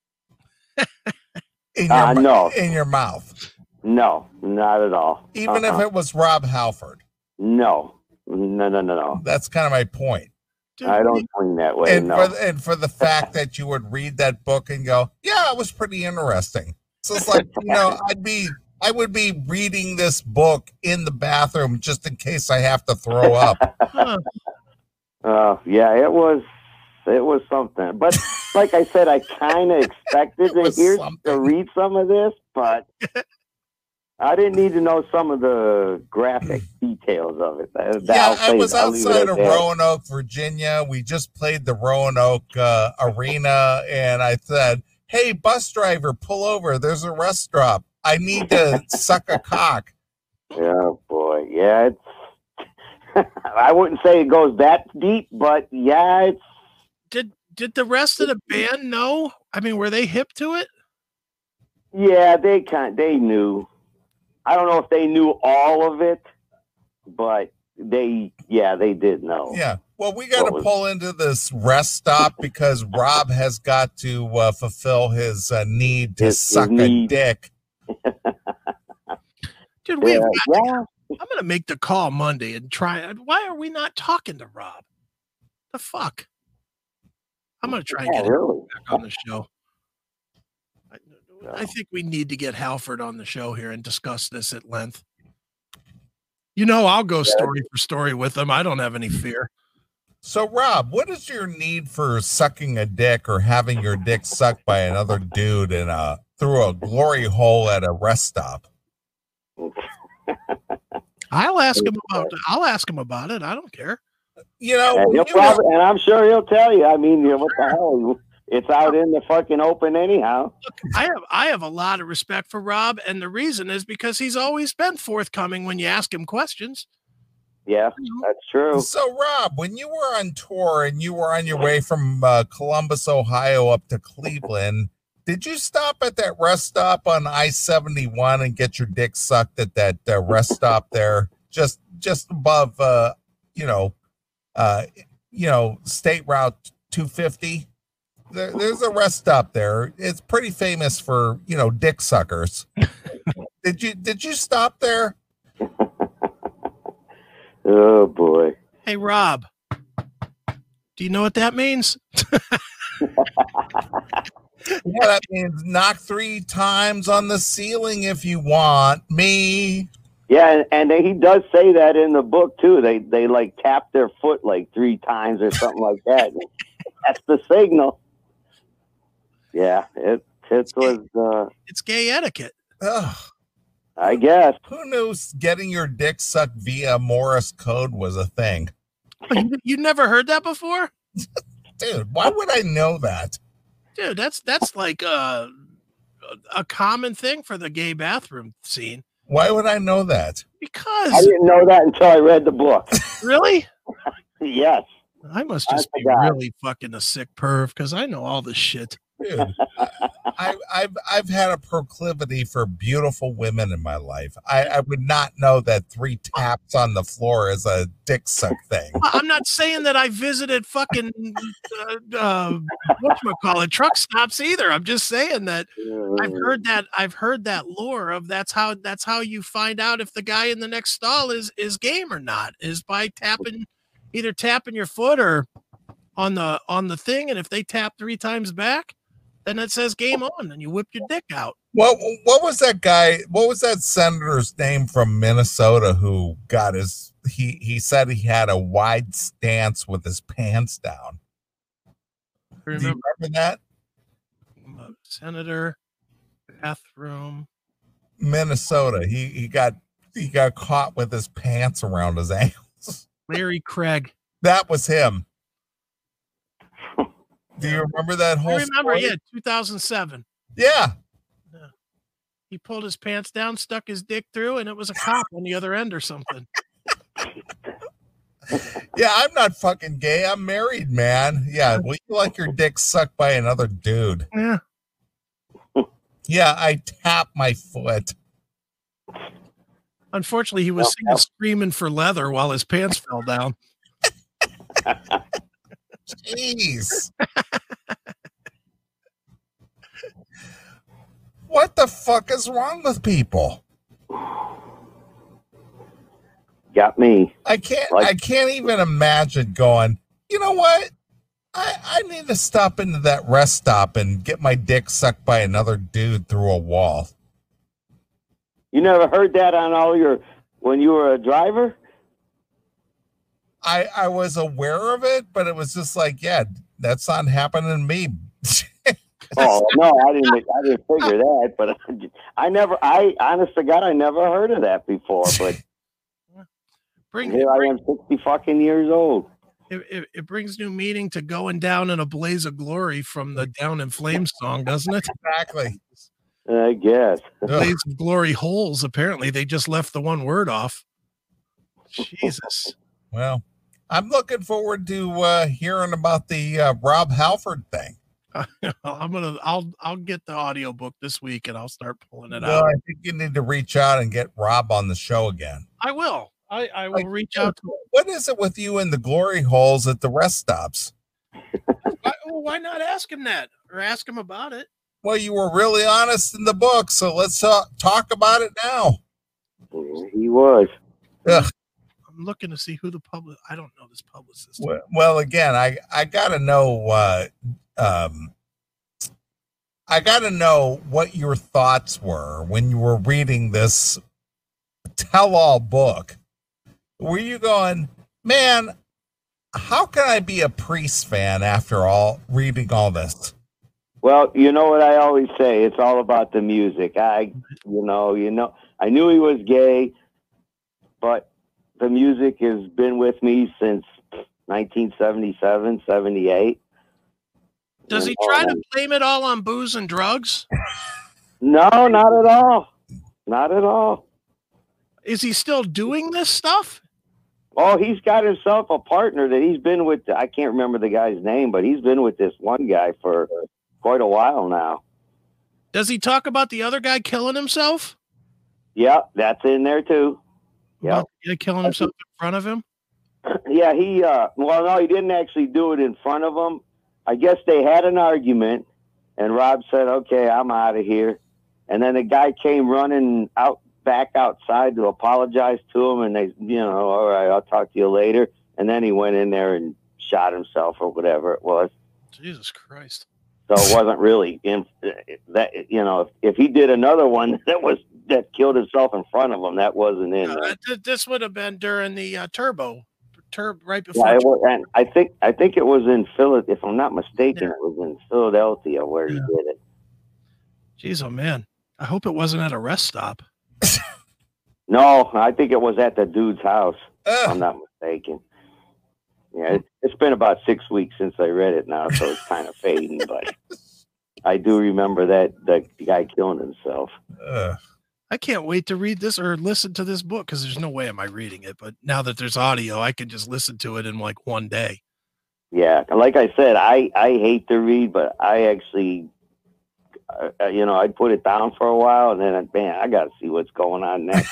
in your Uh, mou- no. in your mouth, No, not at all. even if Uh-uh. it was Rob Halford. No, no, no, no, no. That's kind of my point. dude, I don't swing that way. And No. for the, and for the fact that you would read that book and go, yeah, it was pretty interesting. So it's like, you know, I'd be I would be reading this book in the bathroom just in case I have to throw up. huh, Uh, yeah, it was, it was something. But like I said, I kind of expected It to was hear something. to read some of this, but I didn't need to know some of the graphic details of it. That, that- Yeah, I'll I say- was I'll leave it outside at of that. Roanoke, Virginia. We just played the Roanoke uh, Arena, and I said, hey, bus driver, pull over. There's a rest stop. I need to suck a cock. Yeah, boy. Yeah, it's. I wouldn't say it goes that deep, but yeah, it's. did did the rest of the band know? I mean, were they hip to it? Yeah, they kind they knew. I don't know if they knew all of it, but they, yeah, they did know. Yeah. Well, we got What to was- pull into this rest stop because Rob has got to uh, fulfill his uh, need to His- his suck a need. dick. Dude, we Yeah, yeah. I'm gonna make the call Monday and try. Why are we not talking to Rob? The fuck? I'm gonna try and Yeah, get him really. back on the show. I, I think we need to get Halford on the show here and discuss this at length. You know, I'll go story for story with him. I don't have any fear. So, Rob, what is your need for sucking a dick or having your dick sucked by another dude in a through a glory hole at a rest stop? I'll ask him about it. I'll ask him about it. I don't care. You know, And, he'll you know- probably, and I'm sure he'll tell you. I mean, you know, what the hell? It's out in the fucking open anyhow. Look, I have I have a lot of respect for Rob, and the reason is because he's always been forthcoming when you ask him questions. Yeah, that's true. So, Rob, when you were on tour and you were on your way from uh, Columbus, Ohio up to Cleveland, did you stop at that rest stop on I seventy-one and get your dick sucked at that uh, rest stop there, just just above, uh, you know, uh, you know, State Route two fifty? There, there's a rest stop there. It's pretty famous for, you know, dick suckers. Did you did you stop there? Oh boy. Hey, Rob, do you know what that means? Yeah, that means knock three times on the ceiling if you want me. Yeah, and, and he does say that in the book too. They they like tap their foot like three times or something like that. That's the signal. Yeah, it it was. Uh, It's gay etiquette. Ugh. I guess. Who knew getting your dick sucked via Morse code was a thing? Oh, you, you never heard that before? Dude, why would I know that? Dude, that's that's like a, a common thing for the gay bathroom scene. Why would I know that? I Because, didn't know that until I read the book. really? Yes. I must I just be forgot. really fucking a sick perv because I know all this shit. Dude, I, I've I've had a proclivity for beautiful women in my life. I, I would not know that three taps on the floor is a dick suck thing. I- I'm not saying that I visited fucking uh, uh, whatchamacallit, truck stops either. I'm just saying that I've heard that I've heard that lore of that's how that's how you find out if the guy in the next stall is is game or not, is by tapping either tapping your foot or on the on the thing, and if they tap three times back, then it says game on and you whip your dick out. What what was that guy? What was that senator's name from Minnesota who got his? He he said he had a wide stance with his pants down. Do you Remember, remember that? uh, Senator, bathroom. Minnesota. He he got he got caught with his pants around his ankles. Larry Craig. That was him. Do you remember that whole? I remember, story? yeah, two thousand seven. Yeah. He pulled his pants down, stuck his dick through, and it was a cop on the other end or something. Yeah, I'm not fucking gay. I'm married, man. Yeah, well, you like your dick sucked by another dude. Yeah. Yeah, I tap my foot. Unfortunately, he was singing Screaming for Leather while his pants fell down. Jeez. What the fuck is wrong with people? Got me. I can't Like- I can't even imagine going, you know what? I, I need to stop into that rest stop and get my dick sucked by another dude through a wall. You never heard that on all your when you were a driver? I I was aware of it, but it was just like, yeah, that's not happening to me. Oh no, I didn't. I didn't figure that, but I never. I honest to God, I never heard of that before. But Bring, here I am, sixty fucking years old. it, it, it brings new meaning to Going Down in a Blaze of Glory from the Down in Flames song, doesn't it? Exactly. I guess. Ugh. Blaze of Glory holes. Apparently, they just left the one word off. Jesus. Well, I'm looking forward to uh, hearing about the uh, Rob Halford thing. I'm gonna. I'll. I'll get the audiobook this week and I'll start pulling it Well, out. I think you need to reach out and get Rob on the show again. I will. I, I will Like, reach out to. What is it with you in the glory holes at the rest stops? Why, well, why not ask him that or ask him about it? Well, you were really honest in the book, so let's talk, talk about it now. He was. Ugh. I'm looking to see who the public. I don't know this publicist. Well, well, again, I I gotta know. Uh, um, I gotta know what your thoughts were when you were reading this tell-all book. Were you going, man? How can I be a Priest fan after all reading all this? Well, you know what I always say. It's all about the music. I, you know, you know. I knew he was gay, but the music has been with me since nineteen seventy-seven, seventy-eight. Does he try to blame it all on booze and drugs? No, not at all. Not at all. Is he still doing this stuff? Oh, he's got himself a partner that he's been with. I can't remember the guy's name, but he's been with this one guy for quite a while now. Does he talk about the other guy killing himself? Yeah, that's in there too. Yeah, yeah, killing himself in front of him. Yeah, he. Uh, well, no, he didn't actually do it in front of him. I guess they had an argument, and Rob said, "Okay, I'm out of here." And then the guy came running out back outside to apologize to him, and they, you know, all right, I'll talk to you later. And then he went in there and shot himself or whatever it was. Jesus Christ! So it wasn't really in that. You know, if, if he did another one that was that killed himself in front of him, that wasn't in. No, Uh, that, this would have been during the uh, turbo, turbo right before. yeah, it was, and I think I think it was in Philadelphia. If I'm not mistaken, yeah. It was in Philadelphia where yeah. he did it. Jeez, oh man! I hope it wasn't at a rest stop. No, I think it was at the dude's house. If I'm not mistaken. Yeah, it, it's been about six weeks since I read it now, so it's kind of fading. But I do remember that the guy killing himself. Ugh. I can't wait to read this or listen to this book because there's no way am I reading it. But now that there's audio, I can just listen to it in like one day. Yeah, like I said, I I hate to read, but I actually. Uh, you know, I'd put it down for a while, and then, man, I got to see what's going on next.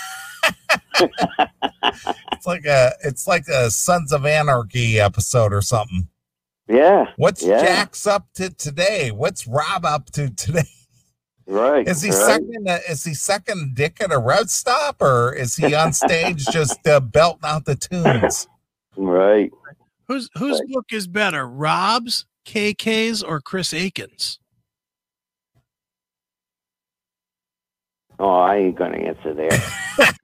It's like a, it's like a Sons of Anarchy episode or something. Yeah. What's yeah. Jack's up to today? What's Rob up to today? Right. Is he right. second? Uh, is he second dick at a road stop, or is he on stage just uh, belting out the tunes? Right. Whose whose right. book is better, Rob's, K K's, or Chris Aiken's? Oh, I ain't gonna answer there.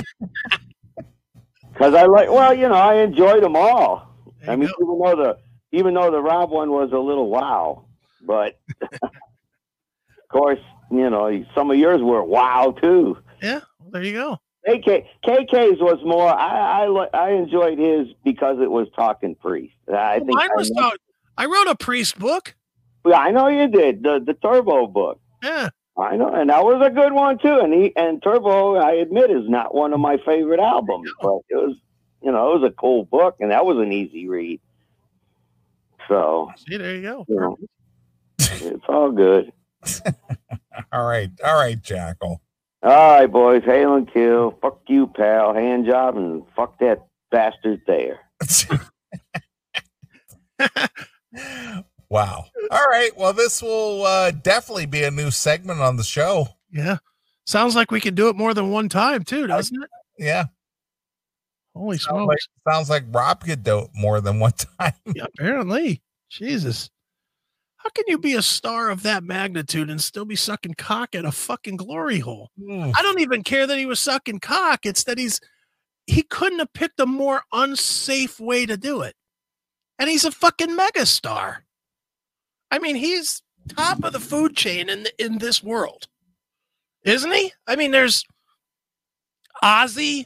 Because I like, well, you know, I enjoyed them all. I mean, go. even though the even though the Rob one was a little wow, but of course, you know, some of yours were wow too. Yeah, well, there you go. K K K K's was more. I I I enjoyed his because it was talking priest. I well, think mine was I, talk, I wrote a priest book. Yeah, I know you did the the Turbo book. Yeah. I know, and that was a good one too. And he and Turbo, I admit, is not one of my favorite albums, but it was, you know, it was a cool book, and that was an easy read. So, see, there you go. You know, it's all good. all right, all right, Jackal. All right, boys, hail and kill. Fuck you, pal. Hand job, and fuck that bastard there. Wow. All right. Well, this will uh, definitely be a new segment on the show. Yeah. Sounds like we can do it more than one time, too, doesn't it? Yeah. Holy sounds smokes. Like, sounds like Rob could do it more than one time. Yeah, apparently. Jesus. How can you be a star of that magnitude and still be sucking cock at a fucking glory hole? Mm. I don't even care that he was sucking cock. It's that he's, he couldn't have picked a more unsafe way to do it. And he's a fucking megastar. I mean, he's top of the food chain in the, in this world, isn't he? I mean, there's Ozzy,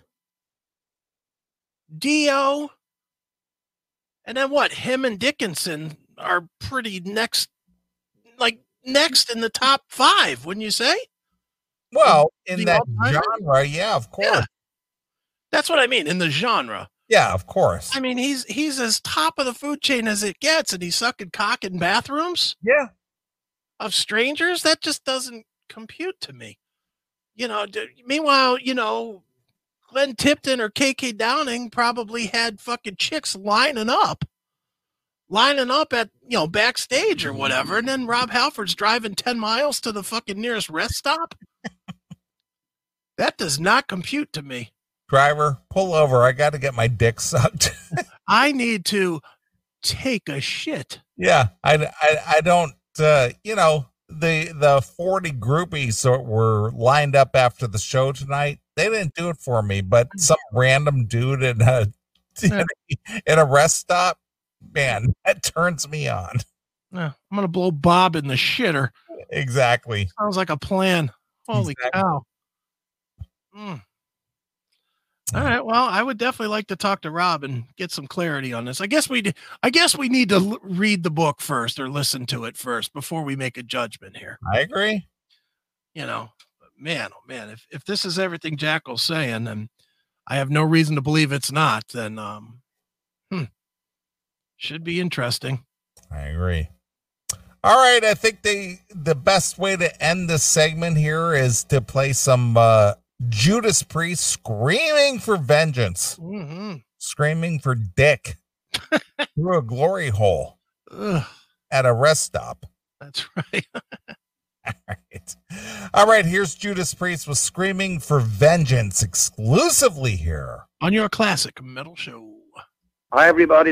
Dio, and then what? Him and Dickinson are pretty next, like next in the top five, wouldn't you say? Well, in the that genre, yeah, of course. Yeah. That's what I mean, in the genre. Yeah, of course. I mean, he's he's as top of the food chain as it gets, and he's sucking cock in bathrooms. Yeah, of strangers. That just doesn't compute to me. You know. D- meanwhile, you know, Glenn Tipton or K K Downing probably had fucking chicks lining up, lining up at you know backstage or whatever, and then Rob Halford's driving ten miles to the fucking nearest rest stop. That does not compute to me. Driver, pull over. I got to get my dick sucked. I need to take a shit. Yeah, I, I, I don't, uh, you know, the the forty groupies that were lined up after the show tonight, they didn't do it for me, but some random dude in a, in a, in a rest stop, man, that turns me on. Yeah, I'm going to blow Bob in the shitter. Exactly. Sounds like a plan. Holy exactly. cow. Mm. All right. Well, I would definitely like to talk to Rob and get some clarity on this. I guess we, I guess we need to l- read the book first or listen to it first before we make a judgment here. I agree. You know, man, oh man, if if this is everything Jackal's saying, then I have no reason to believe it's not, then um, hmm, should be interesting. I agree. All right, I think the the best way to end this segment here is to play some uh, Judas Priest screaming for vengeance, Mm-hmm. screaming for dick through a glory hole Ugh, at a rest stop. that's right. All right. All right, here's Judas Priest with Screaming for Vengeance exclusively here On your classic metal show. Hi, everybody.